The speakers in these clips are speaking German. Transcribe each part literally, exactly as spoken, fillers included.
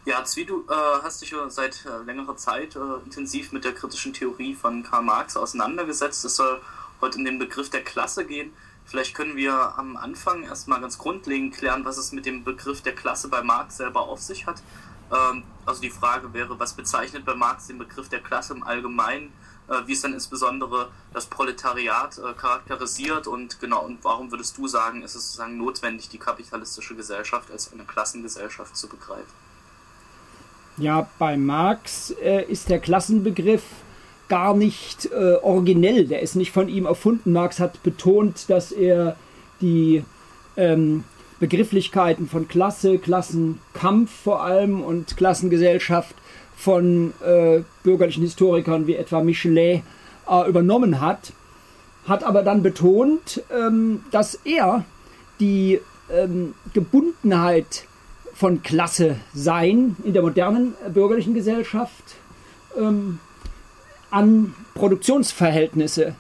Ja, Zvi, du äh, hast dich ja seit äh, längerer Zeit äh, intensiv mit der kritischen Theorie von Karl Marx auseinandergesetzt. Es soll heute um den Begriff der Klasse gehen. Vielleicht können wir am Anfang erstmal ganz grundlegend klären, was es mit dem Begriff der Klasse bei Marx selber auf sich hat. Ähm, also die Frage wäre, was bezeichnet bei Marx den Begriff der Klasse im Allgemeinen? Äh, wie ist dann insbesondere das Proletariat äh, charakterisiert? Und genau, und warum würdest du sagen, ist es sozusagen notwendig, die kapitalistische Gesellschaft als eine Klassengesellschaft zu begreifen? Ja, bei Marx äh, ist der Klassenbegriff gar nicht äh, originell, der ist nicht von ihm erfunden. Marx hat betont, dass er die ähm, Begrifflichkeiten von Klasse, Klassenkampf vor allem und Klassengesellschaft von äh, bürgerlichen Historikern wie etwa Michelet äh, übernommen hat, hat aber dann betont, ähm, dass er die ähm, Gebundenheit von Klasse sein in der modernen bürgerlichen Gesellschaft ähm, an Produktionsverhältnisse,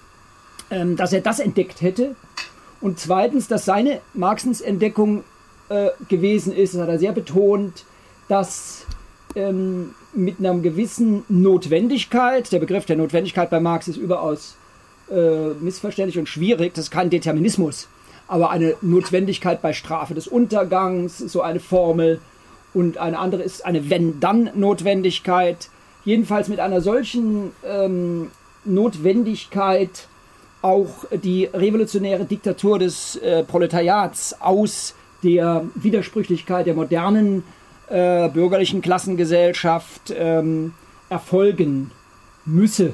ähm, dass er das entdeckt hätte. Und zweitens, dass seine Marxens Entdeckung äh, gewesen ist, das hat er sehr betont, dass ähm, mit einer gewissen Notwendigkeit, der Begriff der Notwendigkeit bei Marx ist überaus äh, missverständlich und schwierig, das ist kein Determinismus, aber eine Notwendigkeit bei Strafe des Untergangs, so eine Formel, und eine andere ist eine Wenn-Dann-Notwendigkeit. Jedenfalls mit einer solchen ähm, Notwendigkeit auch die revolutionäre Diktatur des äh, Proletariats aus der Widersprüchlichkeit der modernen äh, bürgerlichen Klassengesellschaft ähm, erfolgen müsse.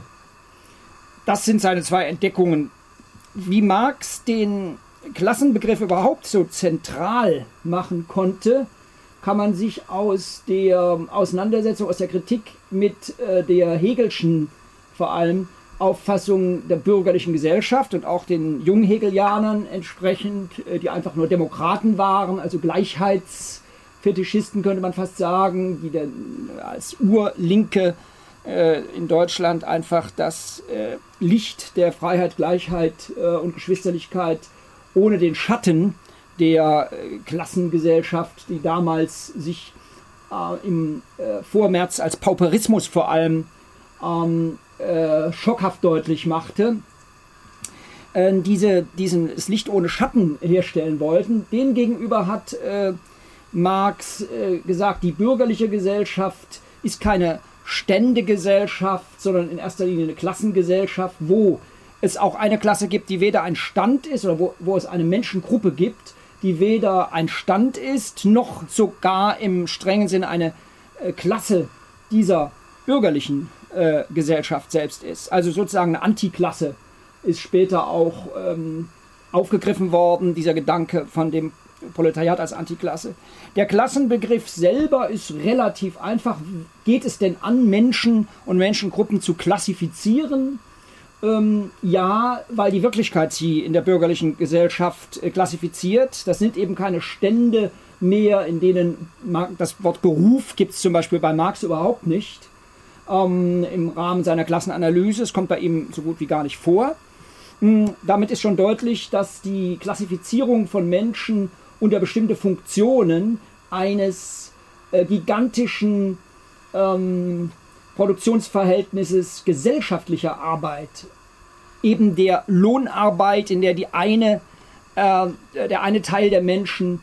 Das sind seine zwei Entdeckungen. Wie Marx den Klassenbegriff überhaupt so zentral machen konnte, kann man sich aus der Auseinandersetzung, aus der Kritik mit äh, der Hegelschen vor allem Auffassung der bürgerlichen Gesellschaft und auch den Junghegelianern entsprechend, äh, die einfach nur Demokraten waren, also Gleichheitsfetischisten könnte man fast sagen, die dann als Urlinke äh, in Deutschland einfach das äh, Licht der Freiheit, Gleichheit äh, und Geschwisterlichkeit ohne den Schatten der äh, Klassengesellschaft, die damals sich äh, im äh, Vormärz als Pauperismus vor allem ähm, äh, schockhaft deutlich machte, äh, diese, diesen, das Licht ohne Schatten herstellen wollten. Dem gegenüber hat äh, Marx äh, gesagt, die bürgerliche Gesellschaft ist keine Ständegesellschaft, sondern in erster Linie eine Klassengesellschaft, wo es auch eine Klasse gibt, die weder ein Stand ist, oder wo, wo es eine Menschengruppe gibt, die weder ein Stand ist, noch sogar im strengen Sinne eine äh, Klasse dieser bürgerlichen äh, Gesellschaft selbst ist. Also sozusagen eine Antiklasse ist später auch ähm, aufgegriffen worden, dieser Gedanke von dem Proletariat als Antiklasse. Der Klassenbegriff selber ist relativ einfach. Geht es denn an, Menschen und Menschengruppen zu klassifizieren? Ähm, ja, weil die Wirklichkeit sie in der bürgerlichen Gesellschaft äh, klassifiziert. Das sind eben keine Stände mehr, in denen das Wort Beruf gibt es zum Beispiel bei Marx überhaupt nicht. Ähm, Im Rahmen seiner Klassenanalyse, es kommt bei ihm so gut wie gar nicht vor. Ähm, damit ist schon deutlich, dass die Klassifizierung von Menschen unter bestimmte Funktionen eines äh, gigantischen ähm, Produktionsverhältnisses gesellschaftlicher Arbeit, eben der Lohnarbeit, in der die eine, äh, der eine Teil der Menschen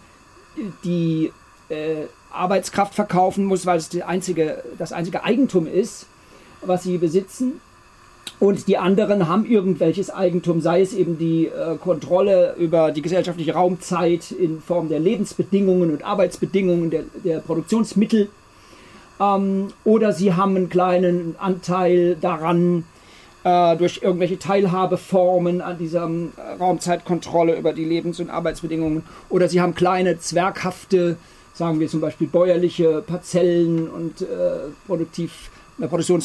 die äh, Arbeitskraft verkaufen muss, weil es die einzige, das einzige Eigentum ist, was sie besitzen. Und die anderen haben irgendwelches Eigentum, sei es eben die äh, Kontrolle über die gesellschaftliche Raumzeit in Form der Lebensbedingungen und Arbeitsbedingungen der, der Produktionsmittel. Ähm, oder sie haben einen kleinen Anteil daran, äh, durch irgendwelche Teilhabeformen an dieser äh, Raumzeitkontrolle über die Lebens- und Arbeitsbedingungen. Oder sie haben kleine, zwerghafte, sagen wir zum Beispiel bäuerliche Parzellen und äh, Produktiv, äh,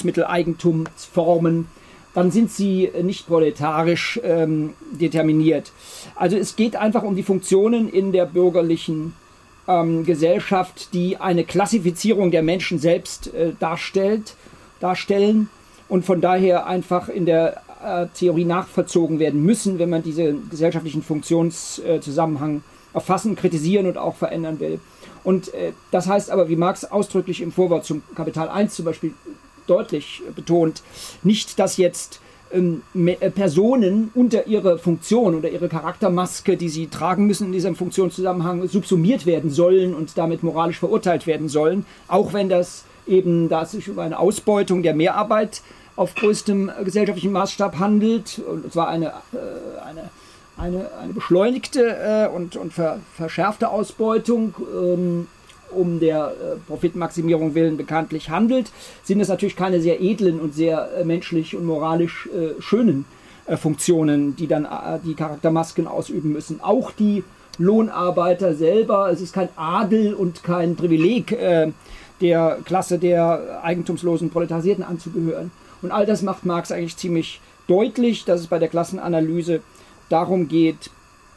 Produktionsmitteleigentumsformen. Dann sind sie nicht proletarisch ähm, determiniert. Also es geht einfach um die Funktionen in der bürgerlichen ähm, Gesellschaft, die eine Klassifizierung der Menschen selbst äh, darstellt, darstellen und von daher einfach in der äh, Theorie nachvollzogen werden müssen, wenn man diese gesellschaftlichen Funktionszusammenhang äh, erfassen, kritisieren und auch verändern will. Und äh, das heißt aber, wie Marx ausdrücklich im Vorwort zum Kapital eins zum Beispiel deutlich betont, nicht, dass jetzt ähm, Personen unter ihre Funktion, unter ihre Charaktermaske, die sie tragen müssen in diesem Funktionszusammenhang, subsumiert werden sollen und damit moralisch verurteilt werden sollen, auch wenn das eben da sich über eine Ausbeutung der Mehrarbeit auf größtem gesellschaftlichen Maßstab handelt, und zwar eine, äh, eine, eine, eine beschleunigte äh, und, und ver, verschärfte Ausbeutung, ähm, um der äh, Profitmaximierung willen bekanntlich handelt, sind es natürlich keine sehr edlen und sehr äh, menschlich und moralisch äh, schönen äh, Funktionen, die dann äh, die Charaktermasken ausüben müssen. Auch die Lohnarbeiter selber, es ist kein Adel und kein Privileg, äh, der Klasse der eigentumslosen Proletarisierten anzugehören. Und all das macht Marx eigentlich ziemlich deutlich, dass es bei der Klassenanalyse darum geht,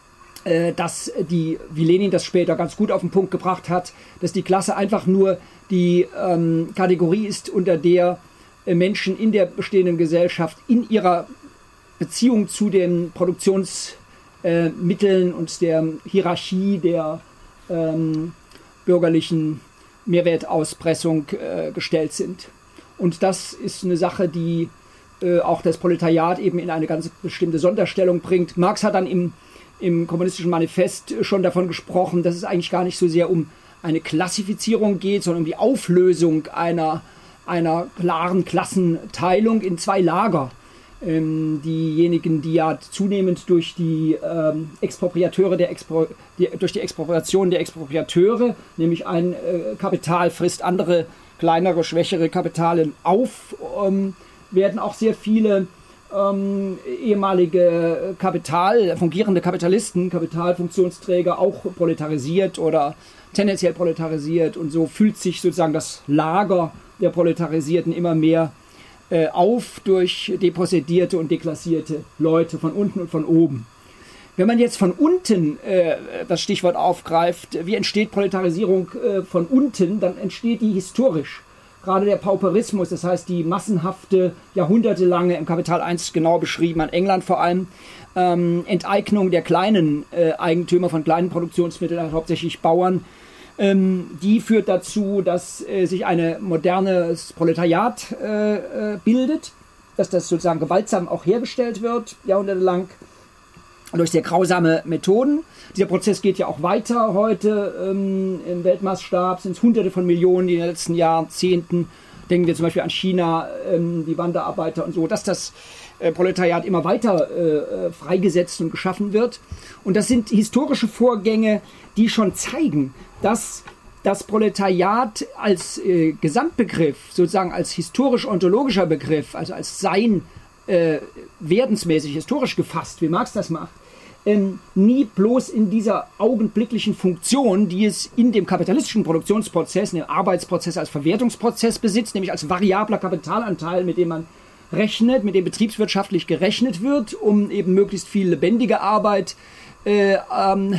dass die, wie Lenin das später ganz gut auf den Punkt gebracht hat, dass die Klasse einfach nur die ähm, Kategorie ist, unter der äh, Menschen in der bestehenden Gesellschaft in ihrer Beziehung zu den Produktionsmitteln äh, und der Hierarchie der ähm, bürgerlichen Mehrwertauspressung äh, gestellt sind. Und das ist eine Sache, die äh, auch das Proletariat eben in eine ganz bestimmte Sonderstellung bringt. Marx hat dann im im Kommunistischen Manifest schon davon gesprochen, dass es eigentlich gar nicht so sehr um eine Klassifizierung geht, sondern um die Auflösung einer, einer klaren Klassenteilung in zwei Lager. Ähm, diejenigen, die ja zunehmend durch die ähm, Expropriateure der Expro die, durch die Expropriation der Expropriateure, nämlich ein äh, Kapital frisst andere kleinere, schwächere Kapitale auf, ähm, werden auch sehr viele Ähm, ehemalige Kapital, fungierende Kapitalisten, Kapitalfunktionsträger auch proletarisiert oder tendenziell proletarisiert, und so fühlt sich sozusagen das Lager der Proletarisierten immer mehr äh, auf durch depossedierte und deklassierte Leute von unten und von oben. Wenn man jetzt von unten äh, das Stichwort aufgreift, wie entsteht Proletarisierung äh, von unten, dann entsteht die historisch. Gerade der Pauperismus, das heißt die massenhafte, jahrhundertelange, im Kapital eins genau beschrieben, an England vor allem, ähm, Enteignung der kleinen äh, Eigentümer von kleinen Produktionsmitteln, also hauptsächlich Bauern, ähm, die führt dazu, dass äh, sich ein modernes Proletariat äh, äh, bildet, dass das sozusagen gewaltsam auch hergestellt wird, jahrhundertelang, durch sehr grausame Methoden. Dieser Prozess geht ja auch weiter heute. Ähm, im Weltmaßstab sind es Hunderte von Millionen, die in den letzten Jahrzehnten, denken wir zum Beispiel an China, ähm, die Wanderarbeiter und so, dass das äh, Proletariat immer weiter äh, freigesetzt und geschaffen wird. Und das sind historische Vorgänge, die schon zeigen, dass das Proletariat als äh, Gesamtbegriff, sozusagen als historisch-ontologischer Begriff, also als Sein, Äh, werdensmäßig, historisch gefasst, wie Marx das macht, ähm, nie bloß in dieser augenblicklichen Funktion, die es in dem kapitalistischen Produktionsprozess, in dem Arbeitsprozess als Verwertungsprozess besitzt, nämlich als variabler Kapitalanteil, mit dem man rechnet, mit dem betriebswirtschaftlich gerechnet wird, um eben möglichst viel lebendige Arbeit äh, ähm,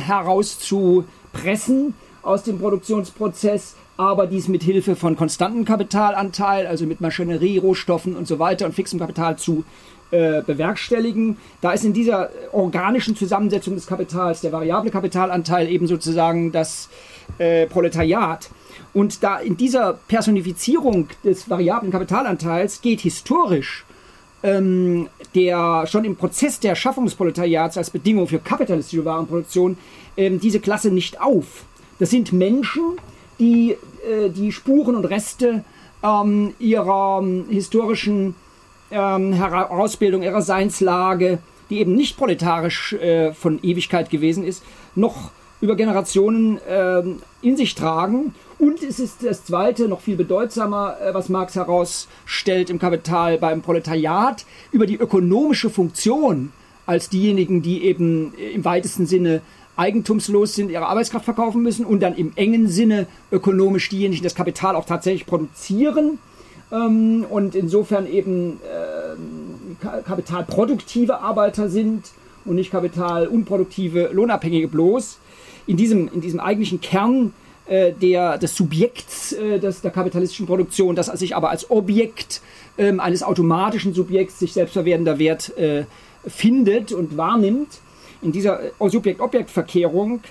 herauszupressen aus dem Produktionsprozess, aber dies mit Hilfe von konstantem Kapitalanteil, also mit Maschinerie, Rohstoffen und so weiter und fixem Kapital zu äh, bewerkstelligen. Da ist in dieser organischen Zusammensetzung des Kapitals der variable Kapitalanteil eben sozusagen das äh, Proletariat. Und da in dieser Personifizierung des variablen Kapitalanteils geht historisch ähm, der schon im Prozess der Schaffung des Proletariats als Bedingung für kapitalistische Warenproduktion ähm, diese Klasse nicht auf. Das sind Menschen, die äh, die Spuren und Reste ähm, ihrer ähm, historischen ähm, Herausbildung, ihrer Seinslage, die eben nicht proletarisch äh, von Ewigkeit gewesen ist, noch über Generationen äh, in sich tragen. Und es ist das Zweite, noch viel bedeutsamer, äh, was Marx herausstellt im Kapital beim Proletariat, über die ökonomische Funktion als diejenigen, die eben im weitesten Sinne eigentumslos sind, ihre Arbeitskraft verkaufen müssen, und dann im engen Sinne ökonomisch diejenigen, die das Kapital auch tatsächlich produzieren ähm, und insofern eben äh, kapitalproduktive Arbeiter sind und nicht kapitalunproduktive Lohnabhängige bloß. In diesem, in diesem eigentlichen Kern äh, der, des Subjekts äh, des, der kapitalistischen Produktion, das sich aber als Objekt äh, eines automatischen Subjekts sich selbstverwertender Wert äh, findet und wahrnimmt. In dieser Subjekt-Objekt-Verkehrung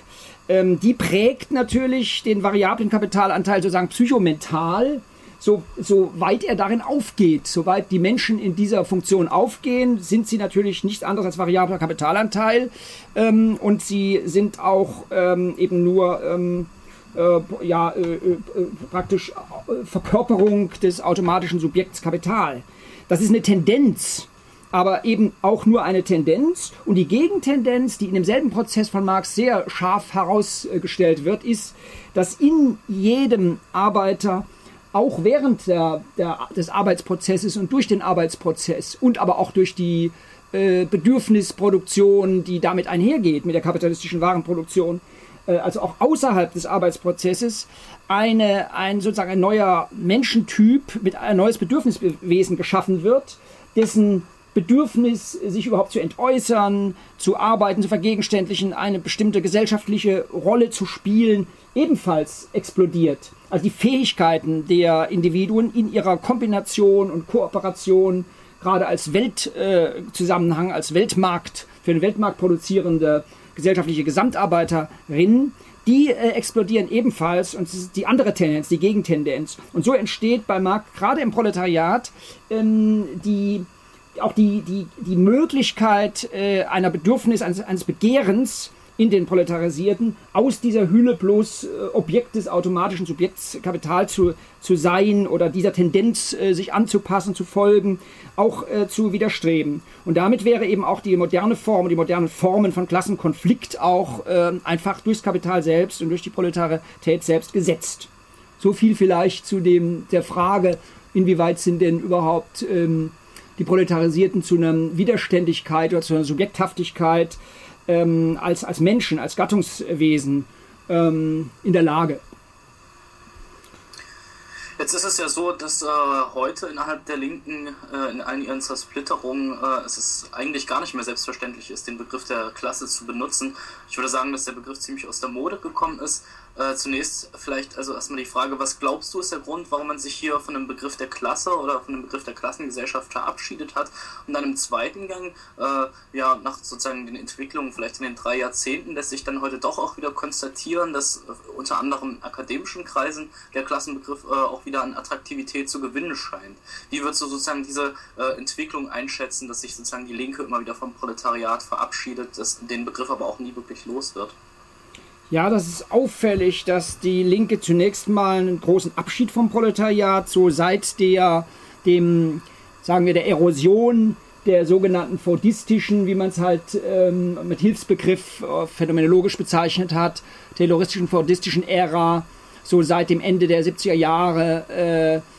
ähm, die prägt natürlich den variablen Kapitalanteil sozusagen psychomental, so, so weit er darin aufgeht. Soweit die Menschen in dieser Funktion aufgehen, sind sie natürlich nichts anderes als variabler Kapitalanteil, ähm, und sie sind auch ähm, eben nur ähm, äh, ja, äh, äh, praktisch Verkörperung des automatischen Subjekts Kapital. Das ist eine Tendenz, aber eben auch nur eine Tendenz. Und die Gegentendenz, die in demselben Prozess von Marx sehr scharf herausgestellt wird, ist, dass in jedem Arbeiter auch während der, der, des Arbeitsprozesses und durch den Arbeitsprozess und aber auch durch die äh, Bedürfnisproduktion, die damit einhergeht, mit der kapitalistischen Warenproduktion, äh, also auch außerhalb des Arbeitsprozesses, eine, ein sozusagen ein neuer Menschentyp mit ein neues Bedürfniswesen geschaffen wird, dessen Bedürfnis, sich überhaupt zu entäußern, zu arbeiten, zu vergegenständlichen, eine bestimmte gesellschaftliche Rolle zu spielen, ebenfalls explodiert. Also die Fähigkeiten der Individuen in ihrer Kombination und Kooperation, gerade als Weltzusammenhang, äh, als Weltmarkt, für den Weltmarkt produzierende gesellschaftliche Gesamtarbeiterin, die äh, explodieren ebenfalls, und das ist die andere Tendenz, die Gegentendenz. Und so entsteht bei Marx gerade im Proletariat ähm, die auch die, die, die Möglichkeit äh, einer Bedürfnis, eines, eines Begehrens in den Proletarisierten, aus dieser Hülle bloß äh, Objekt des automatischen Subjekts Kapital zu, zu sein oder dieser Tendenz äh, sich anzupassen, zu folgen, auch äh, zu widerstreben. Und damit wäre eben auch die moderne Form, die modernen Formen von Klassenkonflikt auch äh, einfach durchs Kapital selbst und durch die Proletarität selbst gesetzt. So viel vielleicht zu dem, der Frage, inwieweit sind denn überhaupt ähm, die Proletarisierten zu einer Widerständigkeit oder zu einer Subjekthaftigkeit ähm, als, als Menschen, als Gattungswesen ähm, in der Lage. Jetzt ist es ja so, dass äh, heute innerhalb der Linken äh, in allen ihren Zersplitterungen äh, es ist eigentlich gar nicht mehr selbstverständlich ist, den Begriff der Klasse zu benutzen. Ich würde sagen, dass der Begriff ziemlich aus der Mode gekommen ist. Äh, zunächst vielleicht also erstmal die Frage, was glaubst du ist der Grund, warum man sich hier von dem Begriff der Klasse oder von dem Begriff der Klassengesellschaft verabschiedet hat? Und dann im zweiten Gang, äh, ja, nach sozusagen den Entwicklungen vielleicht in den drei Jahrzehnten, lässt sich dann heute doch auch wieder konstatieren, dass äh, unter anderem in akademischen Kreisen der Klassenbegriff äh, auch wieder an Attraktivität zu gewinnen scheint. Wie würdest du sozusagen diese äh, Entwicklung einschätzen, dass sich sozusagen die Linke immer wieder vom Proletariat verabschiedet, dass den Begriff aber auch nie wirklich los wird? Ja, das ist auffällig, dass die Linke zunächst mal einen großen Abschied vom Proletariat, so seit der, dem, sagen wir, der Erosion der sogenannten fordistischen, wie man es halt ähm, mit Hilfsbegriff äh, phänomenologisch bezeichnet hat, tayloristischen fordistischen Ära, so seit dem Ende der siebziger Jahre äh, äh,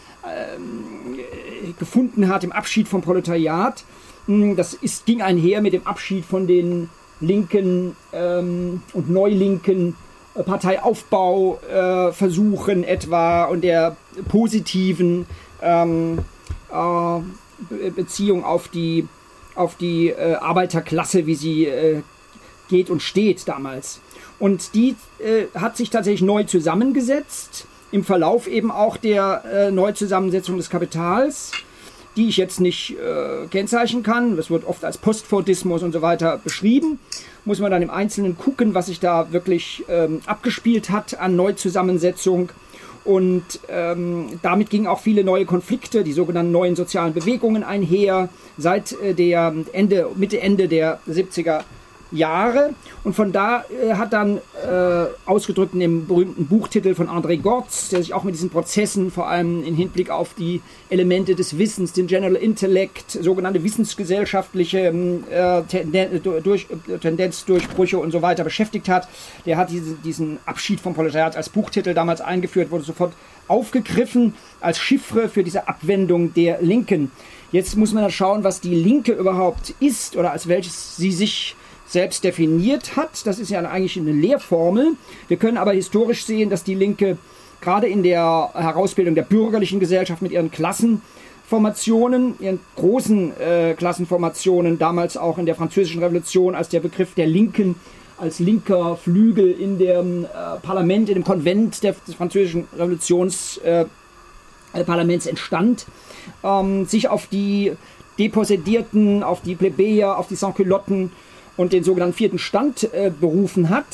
gefunden hat, im Abschied vom Proletariat. Das ist, ging einher mit dem Abschied von den linken ähm, und neulinken äh, Parteiaufbauversuchen äh, etwa und der positiven ähm, äh, Be- Beziehung auf die, auf die äh, Arbeiterklasse, wie sie äh, geht und steht damals. Und die äh, hat sich tatsächlich neu zusammengesetzt, im Verlauf eben auch der äh, Neuzusammensetzung des Kapitals, die ich jetzt nicht äh, kennzeichnen kann. Das wird oft als Postfordismus und so weiter beschrieben. Muss man dann im Einzelnen gucken, was sich da wirklich ähm, abgespielt hat an Neuzusammensetzung. Und ähm, damit gingen auch viele neue Konflikte, die sogenannten neuen sozialen Bewegungen einher, seit äh, der Ende, Mitte, Ende der siebziger Jahre. Und von da äh, hat dann äh, ausgedrückt in dem berühmten Buchtitel von André Gortz, der sich auch mit diesen Prozessen, vor allem im Hinblick auf die Elemente des Wissens, den General Intellect, sogenannte wissensgesellschaftliche äh, Tenden, durch, Tendenzdurchbrüche und so weiter beschäftigt hat. Der hat diese, diesen Abschied vom Proletariat als Buchtitel damals eingeführt, wurde sofort aufgegriffen als Chiffre für diese Abwendung der Linken. Jetzt muss man dann schauen, was die Linke überhaupt ist oder als welches sie sich selbst definiert hat. Das ist ja eigentlich eine Lehrformel. Wir können aber historisch sehen, dass die Linke gerade in der Herausbildung der bürgerlichen Gesellschaft mit ihren Klassenformationen, ihren großen äh, Klassenformationen, damals auch in der Französischen Revolution, als der Begriff der Linken als linker Flügel in dem äh, Parlament, in dem Konvent der, des französischen Revolutionsparlaments äh, entstand, ähm, sich auf die Depossedierten, auf die Plebejer, auf die Sansculotten und den sogenannten vierten Stand äh, berufen hat,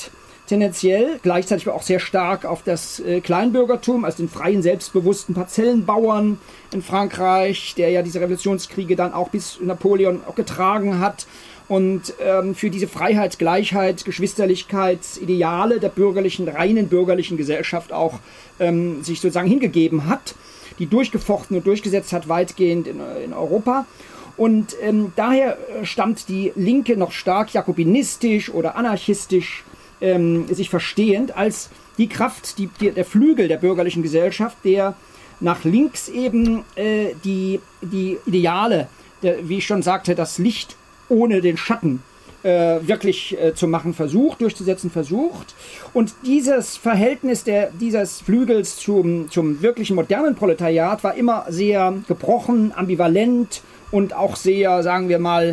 tendenziell, gleichzeitig auch sehr stark auf das äh, Kleinbürgertum, also den freien, selbstbewussten Parzellenbauern in Frankreich, der ja diese Revolutionskriege dann auch bis Napoleon auch getragen hat und ähm, für diese Freiheit, Gleichheit, Geschwisterlichkeitsideale der bürgerlichen, reinen bürgerlichen Gesellschaft auch ähm, sich sozusagen hingegeben hat, die durchgefochten und durchgesetzt hat, weitgehend in, in Europa. Und ähm, daher stammt die Linke noch stark jakobinistisch oder anarchistisch ähm, sich verstehend als die Kraft, die, die, der Flügel der bürgerlichen Gesellschaft, der nach links eben äh, die, die Ideale, der, wie ich schon sagte, das Licht ohne den Schatten äh, wirklich äh, zu machen versucht, durchzusetzen versucht. Und dieses Verhältnis der, dieses Flügels zum, zum wirklichen modernen Proletariat war immer sehr gebrochen, ambivalent und auch sehr, sagen wir mal,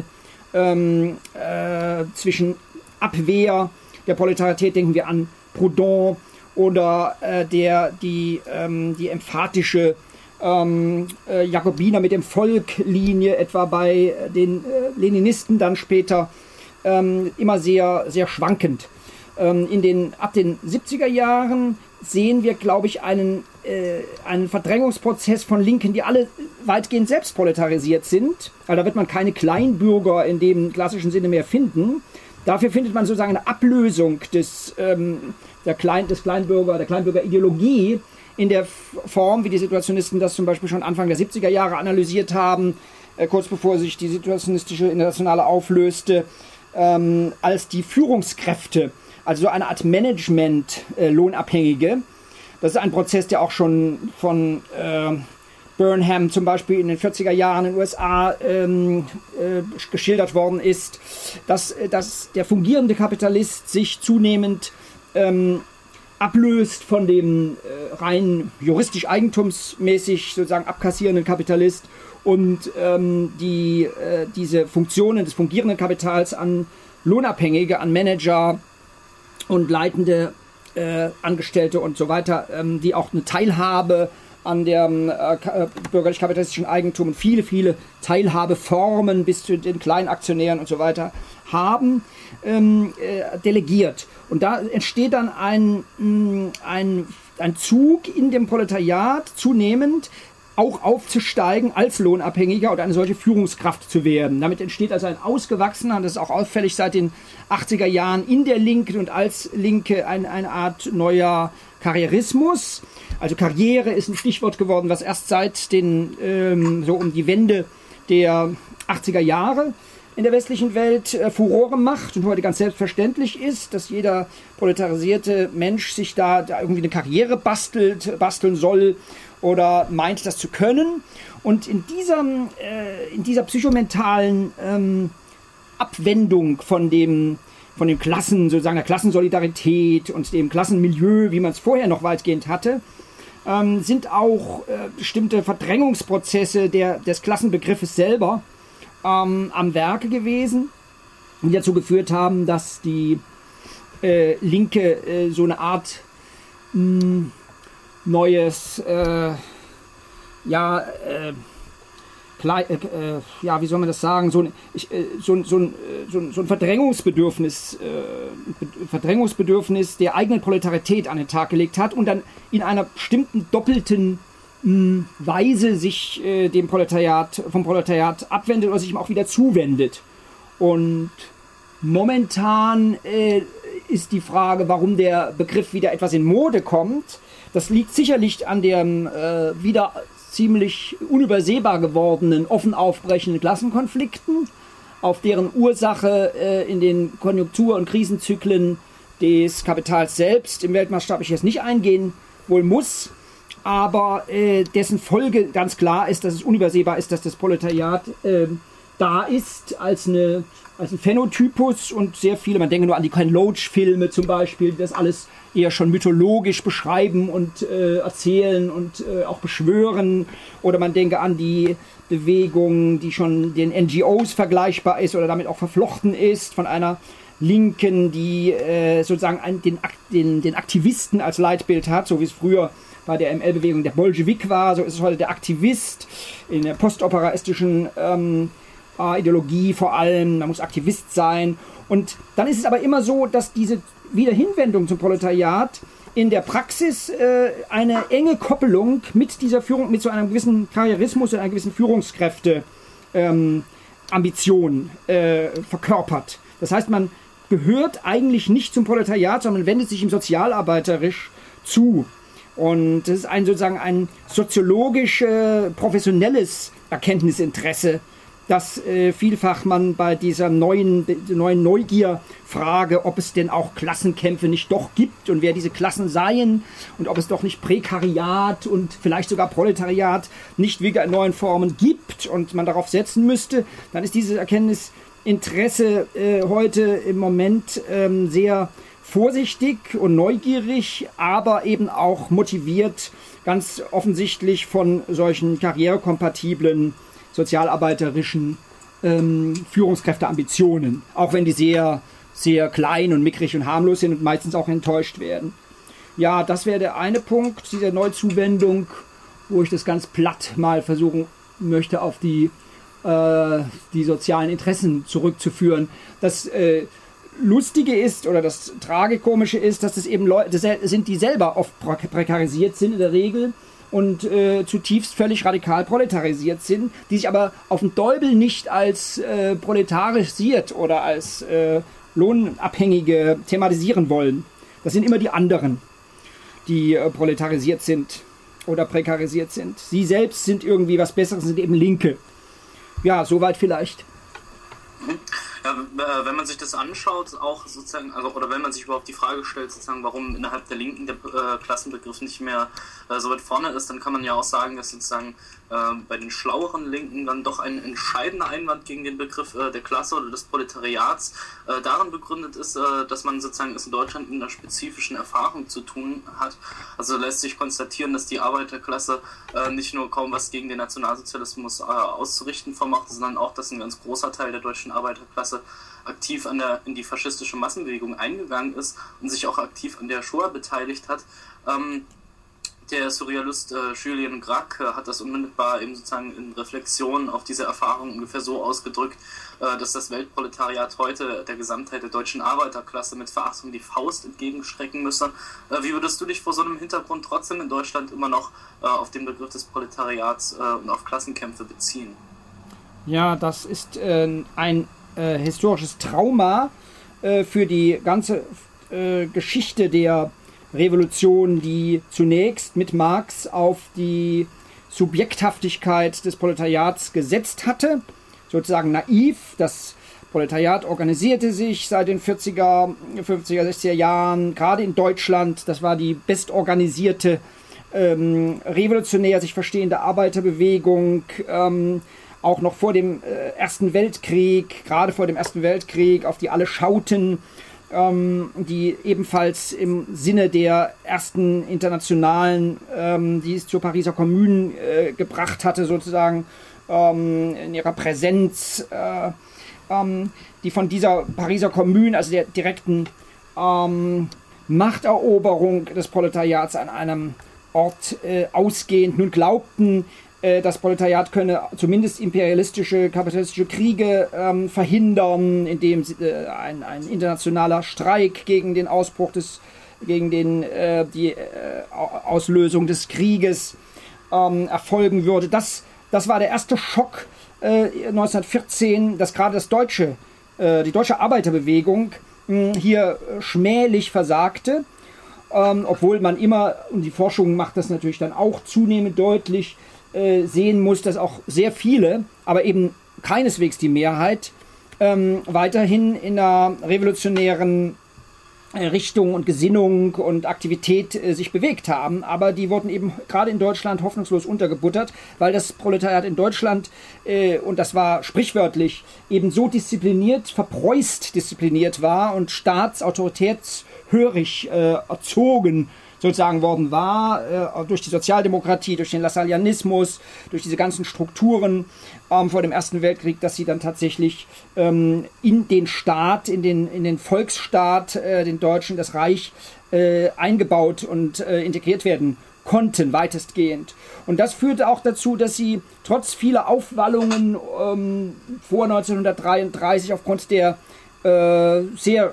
ähm, äh, zwischen Abwehr der Proletarität, denken wir an Proudhon, oder äh, der, die, ähm, die emphatische ähm, äh, Jakobiner mit dem Volk-Linie, etwa bei den äh, Leninisten dann später, ähm, immer sehr, sehr schwankend. Ähm, in den, ab den siebziger Jahren sehen wir, glaube ich, einen, äh, einen Verdrängungsprozess von Linken, die alle weitgehend selbst proletarisiert sind. Also da wird man keine Kleinbürger in dem klassischen Sinne mehr finden. Dafür findet man sozusagen eine Ablösung des, ähm, der Klein, des Kleinbürger, der Kleinbürgerideologie in der Form, wie die Situationisten das zum Beispiel schon Anfang der siebziger Jahre analysiert haben, äh, kurz bevor sich die situationistische Internationale auflöste, ähm, als die Führungskräfte, also so eine Art Management, äh, Lohnabhängige. Das ist ein Prozess, der auch schon von äh, Burnham zum Beispiel in den vierziger Jahren in den U S A ähm, äh, geschildert worden ist, dass, dass der fungierende Kapitalist sich zunehmend ähm, ablöst von dem äh, rein juristisch eigentumsmäßig sozusagen abkassierenden Kapitalist und ähm, die, äh, diese Funktionen des fungierenden Kapitals an Lohnabhängige, an Manager und leitende äh, Angestellte und so weiter, ähm, die auch eine Teilhabe an dem äh, bürgerlich-kapitalistischen Eigentum und viele, viele Teilhabeformen bis zu den kleinen Aktionären und so weiter haben, ähm, äh, delegiert. Und da entsteht dann ein, ein, ein Zug in dem Proletariat zunehmend auch aufzusteigen als Lohnabhängiger oder eine solche Führungskraft zu werden. Damit entsteht also ein ausgewachsener, und das ist auch auffällig seit den achtziger Jahren in der Linken und als Linke ein, eine Art neuer Karrierismus. Also Karriere ist ein Stichwort geworden, was erst seit den, ähm, so um die Wende der achtziger Jahre in der westlichen Welt äh, Furore macht und heute ganz selbstverständlich ist, dass jeder proletarisierte Mensch sich da, da irgendwie eine Karriere bastelt, basteln soll oder meint, das zu können. Und in dieser, äh, in dieser psychomentalen ähm, Abwendung von dem, von dem Klassen, sozusagen der Klassensolidarität und dem Klassenmilieu, wie man es vorher noch weitgehend hatte, ähm, sind auch äh, bestimmte Verdrängungsprozesse der, des Klassenbegriffes selber ähm, am Werke gewesen, die dazu geführt haben, dass die äh, Linke äh, so eine Art mh, neues, äh, ja, äh, Kle- äh, äh, ja, wie soll man das sagen, so ein, ich, äh, so, so, ein, so, ein, so ein Verdrängungsbedürfnis, äh, Verdrängungsbedürfnis der eigenen Proletarität an den Tag gelegt hat und dann in einer bestimmten doppelten mh, Weise sich äh, dem Proletariat, vom Proletariat abwendet oder sich ihm auch wieder zuwendet. Und momentan äh, ist die Frage, warum der Begriff wieder etwas in Mode kommt. Das liegt sicherlich an dem äh, wieder ziemlich unübersehbar gewordenen, offen aufbrechenden Klassenkonflikten, auf deren Ursache äh, in den Konjunktur- und Krisenzyklen des Kapitals selbst, im Weltmaßstab ich jetzt nicht eingehen, wohl muss, aber äh, dessen Folge ganz klar ist, dass es unübersehbar ist, dass das Proletariat äh, da ist als, eine, als ein Phänotypus und sehr viele, man denke nur an die Ken Loach-Filme zum Beispiel, die das alles eher schon mythologisch beschreiben und äh, erzählen und äh, auch beschwören. Oder man denke an die Bewegung, die schon den N G Os vergleichbar ist oder damit auch verflochten ist, von einer Linken, die äh, sozusagen ein, den, den, den Aktivisten als Leitbild hat, so wie es früher bei der M L-Bewegung der Bolschewik war, so ist es heute der Aktivist in der postoperaistischen ähm, äh, Ideologie vor allem, man muss Aktivist sein. Und dann ist es aber immer so, dass diese Wiederhinwendung zum Proletariat in der Praxis äh, eine enge Koppelung mit dieser Führung, mit so einem gewissen Karrierismus und einer gewissen Führungskräfte ähm, Ambition äh, verkörpert. Das heißt, man gehört eigentlich nicht zum Proletariat, sondern man wendet sich ihm sozialarbeiterisch zu. Und das ist ein sozusagen ein soziologisch äh, professionelles Erkenntnisinteresse, dass äh, vielfach man bei dieser neuen, neuen Neugierfrage, ob es denn auch Klassenkämpfe nicht doch gibt und wer diese Klassen seien und ob es doch nicht Prekariat und vielleicht sogar Proletariat nicht wieder in neuen Formen gibt und man darauf setzen müsste, dann ist dieses Erkenntnisinteresse äh, heute im Moment ähm, sehr vorsichtig und neugierig, aber eben auch motiviert, ganz offensichtlich von solchen karrierekompatiblen sozialarbeiterischen ähm, Führungskräfteambitionen, auch wenn die sehr, sehr klein und mickrig und harmlos sind und meistens auch enttäuscht werden. Ja, das wäre der eine Punkt dieser Neuzuwendung, wo ich das ganz platt mal versuchen möchte, auf die, äh, die sozialen Interessen zurückzuführen. Das äh, Lustige ist oder das Tragikomische ist, dass es eben Leute sind, die selber oft prekarisiert sind in der Regel und äh, zutiefst völlig radikal proletarisiert sind, die sich aber auf den Deubel nicht als äh, proletarisiert oder als äh, Lohnabhängige thematisieren wollen. Das sind immer die anderen, die äh, proletarisiert sind oder prekarisiert sind. Sie selbst sind irgendwie was Besseres, sind eben Linke. Ja, soweit vielleicht. Ja, wenn man sich das anschaut, auch sozusagen, also oder wenn man sich überhaupt die Frage stellt, sozusagen, warum innerhalb der Linken der äh, Klassenbegriff nicht mehr äh, so weit vorne ist, dann kann man ja auch sagen, dass sozusagen äh, bei den schlaueren Linken dann doch ein entscheidender Einwand gegen den Begriff äh, der Klasse oder des Proletariats äh, darin begründet ist, äh, dass man sozusagen es in Deutschland mit einer spezifischen Erfahrung zu tun hat. Also lässt sich konstatieren, dass die Arbeiterklasse äh, nicht nur kaum was gegen den Nationalsozialismus äh, auszurichten vermochte, sondern auch, dass ein ganz großer Teil der deutschen Arbeiterklasse aktiv an der, in die faschistische Massenbewegung eingegangen ist und sich auch aktiv an der Shoah beteiligt hat. Ähm, der Surrealist äh, Julien Gracq äh, hat das unmittelbar eben sozusagen in Reflexion auf diese Erfahrung ungefähr so ausgedrückt, äh, dass das Weltproletariat heute der Gesamtheit der deutschen Arbeiterklasse mit Verachtung die Faust entgegenstrecken müsse. Äh, wie würdest du dich vor so einem Hintergrund trotzdem in Deutschland immer noch äh, auf den Begriff des Proletariats äh, und auf Klassenkämpfe beziehen? Ja, das ist äh, ein äh, historisches Trauma äh, für die ganze äh, Geschichte der Revolution, die zunächst mit Marx auf die Subjekthaftigkeit des Proletariats gesetzt hatte, sozusagen naiv. Das Proletariat organisierte sich seit den vierziger, fünfziger, sechziger Jahren, gerade in Deutschland. Das war die bestorganisierte, ähm, revolutionär sich verstehende Arbeiterbewegung, ähm, auch noch vor dem äh, Ersten Weltkrieg, gerade vor dem Ersten Weltkrieg, auf die alle schauten, ähm, die ebenfalls im Sinne der ersten internationalen, ähm, die es zur Pariser Kommune äh, gebracht hatte, sozusagen ähm, in ihrer Präsenz, äh, ähm, die von dieser Pariser Kommune, also der direkten ähm, Machteroberung des Proletariats an einem Ort äh, ausgehend, nun glaubten, das Proletariat könne zumindest imperialistische, kapitalistische Kriege ähm, verhindern, indem äh, ein, ein internationaler Streik gegen den Ausbruch des, gegen den, äh, die äh, Auslösung des Krieges ähm, erfolgen würde. Das, das war der erste Schock äh, neunzehnhundertvierzehn, dass gerade das deutsche, äh, die deutsche Arbeiterbewegung mh, hier schmählich versagte, ähm, obwohl man immer, und die Forschung macht das natürlich dann auch zunehmend deutlich, sehen muss, dass auch sehr viele, aber eben keineswegs die Mehrheit, ähm, weiterhin in einer revolutionären äh, Richtung und Gesinnung und Aktivität äh, sich bewegt haben. Aber die wurden eben gerade in Deutschland hoffnungslos untergebuttert, weil das Proletariat in Deutschland, äh, und das war sprichwörtlich, eben so diszipliniert, verpreußt diszipliniert war und staatsautoritätshörig äh, erzogen sozusagen worden war, äh, durch die Sozialdemokratie, durch den Lassallianismus, durch diese ganzen Strukturen ähm, vor dem Ersten Weltkrieg, dass sie dann tatsächlich ähm, in den Staat, in den, in den Volksstaat, äh, den Deutschen, das Reich, äh, eingebaut und äh, integriert werden konnten, weitestgehend. Und das führte auch dazu, dass sie trotz vieler Aufwallungen ähm, vor neunzehnhundertdreiunddreißig aufgrund der äh, sehr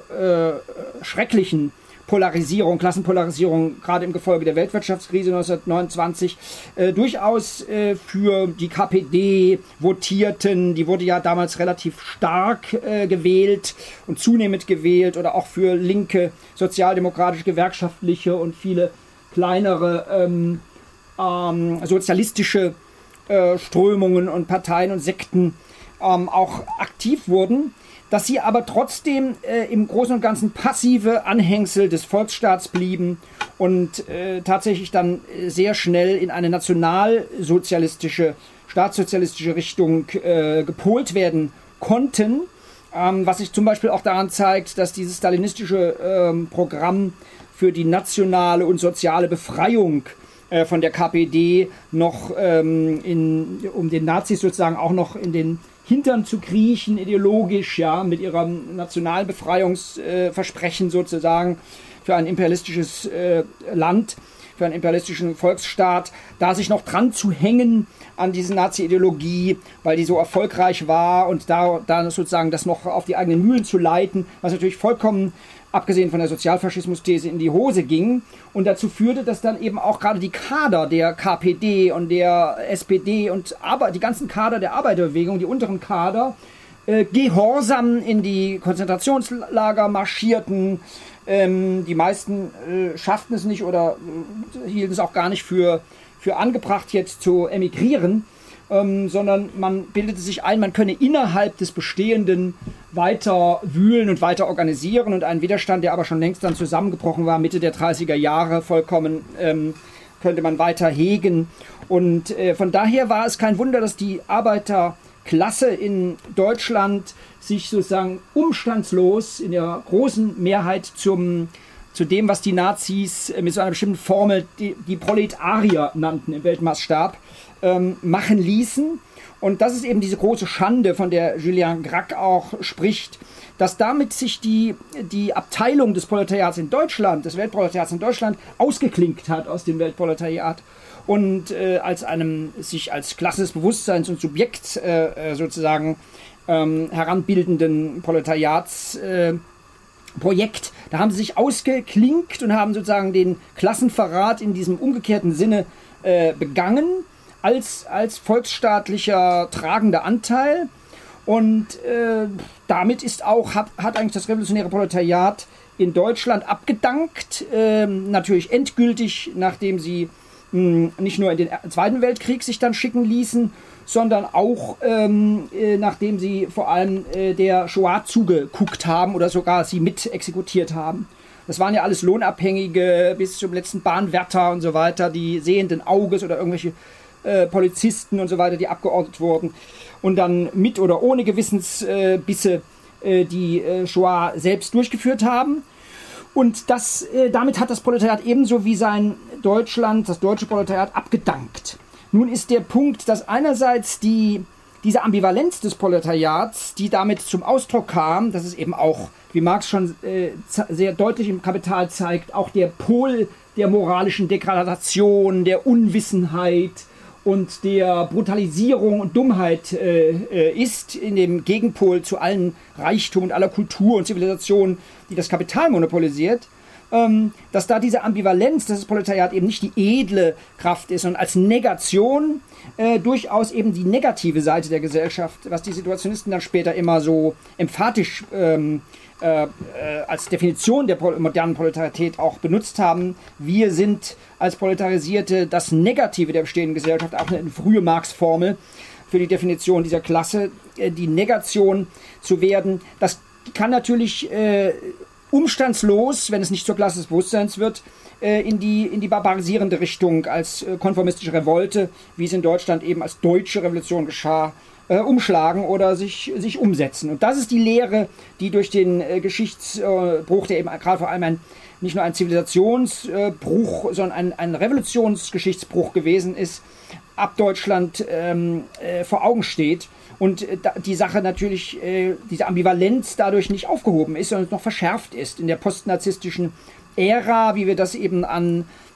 äh, schrecklichen Polarisierung, Klassenpolarisierung, gerade im Gefolge der Weltwirtschaftskrise neunzehnhundertneunundzwanzig, äh, durchaus äh, für die K P D votierten. Die wurde ja damals relativ stark äh, gewählt und zunehmend gewählt, oder auch für linke, sozialdemokratische, gewerkschaftliche und viele kleinere ähm, ähm, sozialistische äh, Strömungen und Parteien und Sekten ähm, auch aktiv wurden, dass sie aber trotzdem äh, im Großen und Ganzen passive Anhängsel des Volksstaats blieben und äh, tatsächlich dann sehr schnell in eine nationalsozialistische, staatssozialistische Richtung äh, gepolt werden konnten, ähm, was sich zum Beispiel auch daran zeigt, dass dieses stalinistische ähm, Programm für die nationale und soziale Befreiung äh, von der K P D noch, ähm, in, um den Nazis sozusagen auch noch in den Hintern zu kriechen, ideologisch, ja, mit ihrem nationalen Befreiungsversprechen äh, sozusagen für ein imperialistisches äh, Land, für einen imperialistischen Volksstaat, da sich noch dran zu hängen an diese Nazi-Ideologie, weil die so erfolgreich war, und da, da sozusagen das noch auf die eigenen Mühlen zu leiten, was natürlich vollkommen, abgesehen von der Sozialfaschismus-These, in die Hose ging und dazu führte, dass dann eben auch gerade die Kader der K P D und der S P D und aber die ganzen Kader der Arbeiterbewegung, die unteren Kader, äh, gehorsam in die Konzentrationslager marschierten. Ähm, die meisten äh, schafften es nicht oder äh, hielten es auch gar nicht für, für angebracht, jetzt zu emigrieren, ähm, sondern man bildete sich ein, man könne innerhalb des Bestehenden weiter wühlen und weiter organisieren, und ein Widerstand, der aber schon längst dann zusammengebrochen war, Mitte der dreißiger Jahre vollkommen, ähm, könnte man weiter hegen. Und äh, von daher war es kein Wunder, dass die Arbeiterklasse in Deutschland sich sozusagen umstandslos in der großen Mehrheit zum, zu dem, was die Nazis mit so einer bestimmten Formel die, die Proletarier nannten im Weltmaßstab, ähm, machen ließen. Und das ist eben diese große Schande, von der Julien Gracq auch spricht, dass damit sich die, die Abteilung des Proletariats in Deutschland, des Weltproletariats in Deutschland, ausgeklinkt hat aus dem Weltproletariat und äh, als einem sich als Klasse des Bewusstseins und Subjekt äh, sozusagen ähm, heranbildenden Proletariatsprojekt, äh, da haben sie sich ausgeklinkt und haben sozusagen den Klassenverrat in diesem umgekehrten Sinne äh, begangen, als, als volksstaatlicher tragender Anteil. Und äh, damit ist auch, hat, hat eigentlich das revolutionäre Proletariat in Deutschland abgedankt, äh, natürlich endgültig, nachdem sie mh, nicht nur in den Zweiten Weltkrieg sich dann schicken ließen, sondern auch ähm, äh, nachdem sie vor allem äh, der Shoah zugeguckt haben oder sogar sie mit exekutiert haben. Das waren ja alles Lohnabhängige bis zum letzten Bahnwärter und so weiter, die sehenden Auges oder irgendwelche Äh, Polizisten und so weiter, die abgeordnet wurden und dann mit oder ohne Gewissensbisse äh, die äh, Shoah selbst durchgeführt haben. Und das, äh, damit hat das Proletariat ebenso wie sein Deutschland, das deutsche Proletariat, abgedankt. Nun ist der Punkt, dass einerseits die, diese Ambivalenz des Proletariats, die damit zum Ausdruck kam, dass es eben auch, wie Marx schon äh, sehr deutlich im Kapital zeigt, auch der Pol der moralischen Degradation, der Unwissenheit und der Brutalisierung und Dummheit äh, ist, in dem Gegenpol zu allen Reichtum und aller Kultur und Zivilisation, die das Kapital monopolisiert, ähm, dass da diese Ambivalenz, dass das Proletariat eben nicht die edle Kraft ist, sondern als Negation äh, durchaus eben die negative Seite der Gesellschaft, was die Situationisten dann später immer so emphatisch ähm, äh, äh, als Definition der Pro- modernen Proletarität auch benutzt haben. Wir sind als Proletarisierte das Negative der bestehenden Gesellschaft, auch eine frühe Marx-Formel für die Definition dieser Klasse, äh, die Negation zu werden. Das kann natürlich äh, umstandslos, wenn es nicht zur Klasse des Bewusstseins wird, äh, in die, in die barbarisierende Richtung als äh, konformistische Revolte, wie es in Deutschland eben als deutsche Revolution geschah, äh, umschlagen oder sich, sich umsetzen. Und das ist die Lehre, die durch den äh, Geschichtsbruch, der eben gerade vor allem ein, nicht nur ein Zivilisationsbruch, sondern ein, ein Revolutionsgeschichtsbruch gewesen ist, ab Deutschland ähm, äh, vor Augen steht. Und äh, die Sache natürlich, äh, diese Ambivalenz dadurch nicht aufgehoben ist, sondern noch verschärft ist. In der postnarzisstischen Ära, wie wir das eben an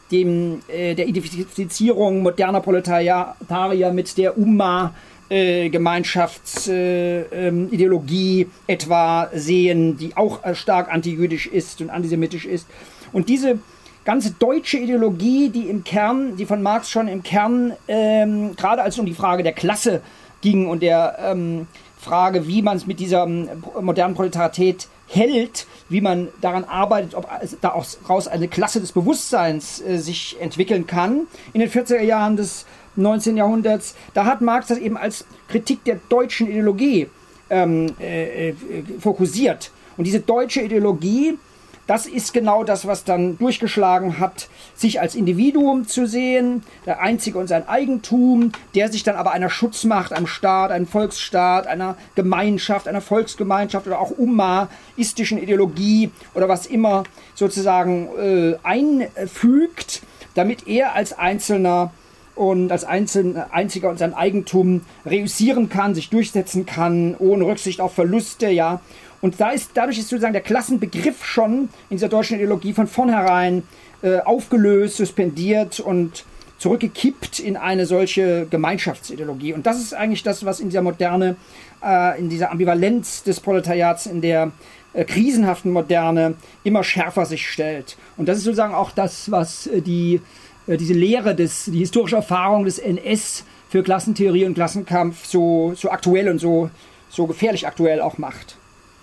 dem, äh, der Identifizierung moderner Proletarier mit der Umma Äh, Gemeinschaftsideologie äh, ähm, etwa sehen, die auch äh, stark antijüdisch ist und antisemitisch ist. Und diese ganze deutsche Ideologie, die im Kern, die von Marx schon im Kern, ähm, gerade als es um die Frage der Klasse ging und der ähm, Frage, wie man es mit dieser ähm, modernen Proletarität hält, wie man daran arbeitet, ob daraus eine Klasse des Bewusstseins äh, sich entwickeln kann, in den vierziger Jahren des neunzehnten Jahrhunderts, da hat Marx das eben als Kritik der deutschen Ideologie ähm, äh, äh, fokussiert. Und diese deutsche Ideologie, das ist genau das, was dann durchgeschlagen hat, sich als Individuum zu sehen, der Einzige und sein Eigentum, der sich dann aber einer Schutzmacht, einem Staat, einem Volksstaat, einer Gemeinschaft, einer Volksgemeinschaft oder auch ummaistischen Ideologie oder was immer sozusagen äh, einfügt, damit er als Einzelner und als Einzel- Einziger und sein Eigentum reüssieren kann, sich durchsetzen kann, ohne Rücksicht auf Verluste, ja. Und da ist, dadurch ist sozusagen der Klassenbegriff schon in dieser deutschen Ideologie von vornherein äh, aufgelöst, suspendiert und zurückgekippt in eine solche Gemeinschaftsideologie. Und das ist eigentlich das, was in dieser Moderne, äh, in dieser Ambivalenz des Proletariats, in der äh, krisenhaften Moderne immer schärfer sich stellt. Und das ist sozusagen auch das, was äh, die diese Lehre, des, die historische Erfahrung des N S für Klassentheorie und Klassenkampf so, so aktuell und so, so gefährlich aktuell auch macht.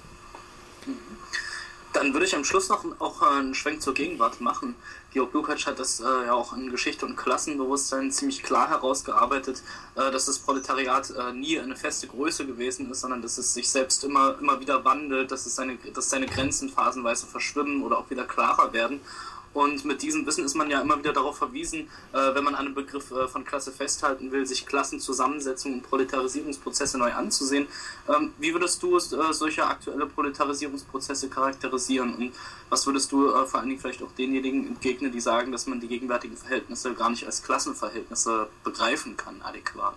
Dann würde ich am Schluss noch auch einen Schwenk zur Gegenwart machen. Georg Lukács hat das äh, ja auch in Geschichte und Klassenbewusstsein ziemlich klar herausgearbeitet, äh, dass das Proletariat äh, nie eine feste Größe gewesen ist, sondern dass es sich selbst immer, immer wieder wandelt, dass, es seine, dass seine Grenzen phasenweise verschwimmen oder auch wieder klarer werden. Und mit diesem Wissen ist man ja immer wieder darauf verwiesen, äh, wenn man an einem Begriff äh, von Klasse festhalten will, sich Klassenzusammensetzungen und Proletarisierungsprozesse neu anzusehen. Ähm, wie würdest du äh, solche aktuelle Proletarisierungsprozesse charakterisieren? Und was würdest du äh, vor allen Dingen vielleicht auch denjenigen entgegnen, die sagen, dass man die gegenwärtigen Verhältnisse gar nicht als Klassenverhältnisse begreifen kann, adäquat?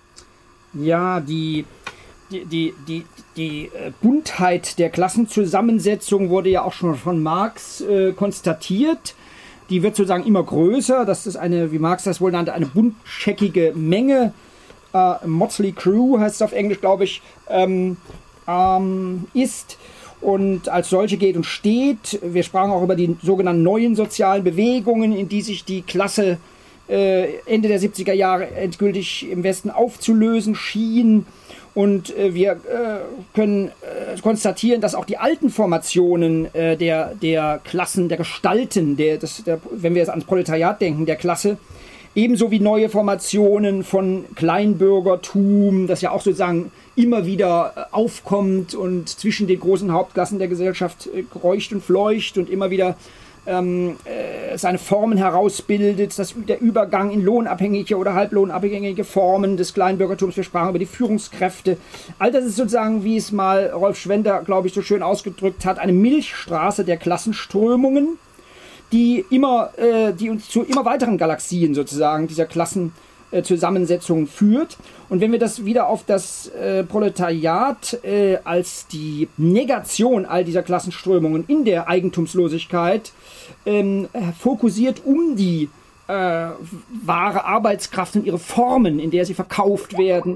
Ja, die... Die, die, die, die Buntheit der Klassenzusammensetzung wurde ja auch schon von Marx äh, konstatiert. Die wird sozusagen immer größer. Das ist eine, wie Marx das wohl nannte, eine buntscheckige Menge. Äh, Motley Crew heißt es auf Englisch, glaube ich, ähm, ähm, ist und als solche geht und steht. Wir sprachen auch über die sogenannten neuen sozialen Bewegungen, in die sich die Klasse äh, Ende der siebziger Jahre endgültig im Westen aufzulösen schien. Und äh, wir äh, können äh, konstatieren, dass auch die alten Formationen äh, der, der Klassen, der Gestalten, der, das, der, wenn wir jetzt ans Proletariat denken, der Klasse, ebenso wie neue Formationen von Kleinbürgertum, das ja auch sozusagen immer wieder äh, aufkommt und zwischen den großen Hauptklassen der Gesellschaft äh, kreucht und fleucht und immer wieder ähm, äh, seine Formen herausbildet, das, der Übergang in lohnabhängige oder halblohnabhängige Formen des Kleinbürgertums. Wir sprachen über die Führungskräfte. All das ist sozusagen, wie es mal Rolf Schwender, glaube ich, so schön ausgedrückt hat, eine Milchstraße der Klassenströmungen, die immer, äh, die uns zu immer weiteren Galaxien sozusagen dieser Klassenzusammensetzung äh, führt. Und wenn wir das wieder auf das äh, Proletariat äh, als die Negation all dieser Klassenströmungen in der Eigentumslosigkeit ähm, fokussiert, um die äh, wahre Arbeitskraft und ihre Formen, in der sie verkauft werden,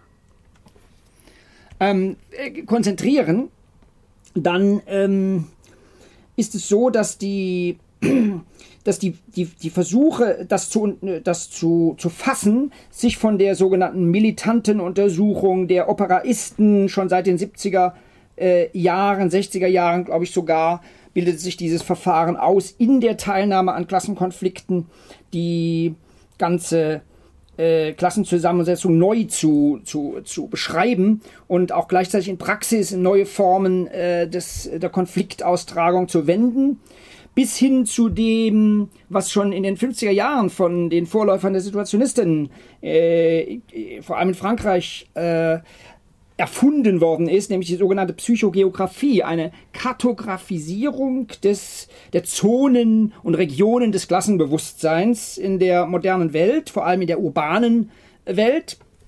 ähm, äh, konzentrieren, dann ähm, ist es so, dass die dass die, die, die Versuche, das, zu, das zu, zu fassen, sich von der sogenannten militanten Untersuchung der Operaisten schon seit den siebziger äh, Jahren, sechziger Jahren, glaube ich sogar, bildet sich dieses Verfahren aus in der Teilnahme an Klassenkonflikten, die ganze äh, Klassenzusammensetzung neu zu, zu, zu beschreiben und auch gleichzeitig in Praxis neue Formen äh, des, der Konfliktaustragung zu wenden. Bis hin zu dem, was schon in den fünfziger Jahren von den Vorläufern der Situationisten, äh, vor allem in Frankreich, äh, erfunden worden ist, nämlich die sogenannte Psychogeographie, eine Kartografisierung des, der Zonen und Regionen des Klassenbewusstseins in der modernen Welt, vor allem in der urbanen Welt.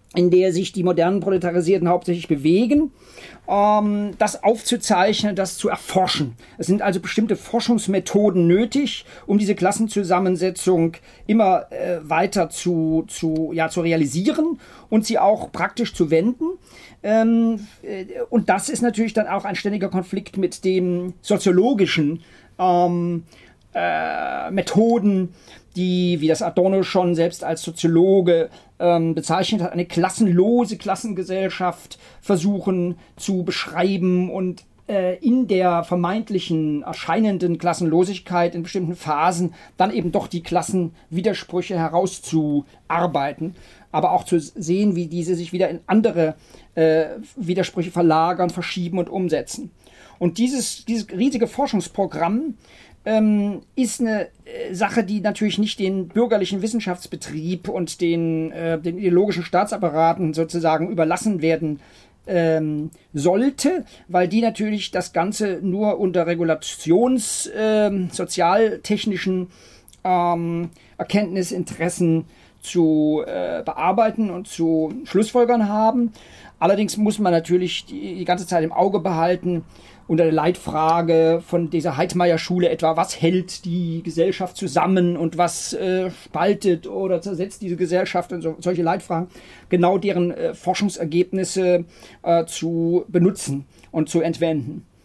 in der sich die modernen Proletarisierten hauptsächlich bewegen, ähm, das aufzuzeichnen, das zu erforschen. Es sind also bestimmte Forschungsmethoden nötig, um diese Klassenzusammensetzung immer äh, weiter zu, zu, ja, zu realisieren und sie auch praktisch zu wenden. Ähm, äh, und das ist natürlich dann auch ein ständiger Konflikt mit dem soziologischen ähm, äh, Methoden, die, wie das Adorno schon selbst als Soziologe ähm, bezeichnet hat, eine klassenlose Klassengesellschaft versuchen zu beschreiben und äh, in der vermeintlichen erscheinenden Klassenlosigkeit in bestimmten Phasen dann eben doch die Klassenwidersprüche herauszuarbeiten, aber auch zu sehen, wie diese sich wieder in andere äh, Widersprüche verlagern, verschieben und umsetzen. Und dieses, dieses riesige Forschungsprogramm Ähm, ist eine äh, Sache, die natürlich nicht den bürgerlichen Wissenschaftsbetrieb und den, äh, den ideologischen Staatsapparaten sozusagen überlassen werden ähm, sollte, weil die natürlich das Ganze nur unter regulations-, äh, sozialtechnischen ähm, Erkenntnisinteressen zu äh, bearbeiten und zu Schlussfolgern haben. Allerdings muss man natürlich die, die ganze Zeit im Auge behalten, unter der Leitfrage von dieser Heidmeier-Schule etwa, was hält die Gesellschaft zusammen und was äh, spaltet oder zersetzt diese Gesellschaft und so, solche Leitfragen, genau deren äh, Forschungsergebnisse äh, zu benutzen und zu entwenden.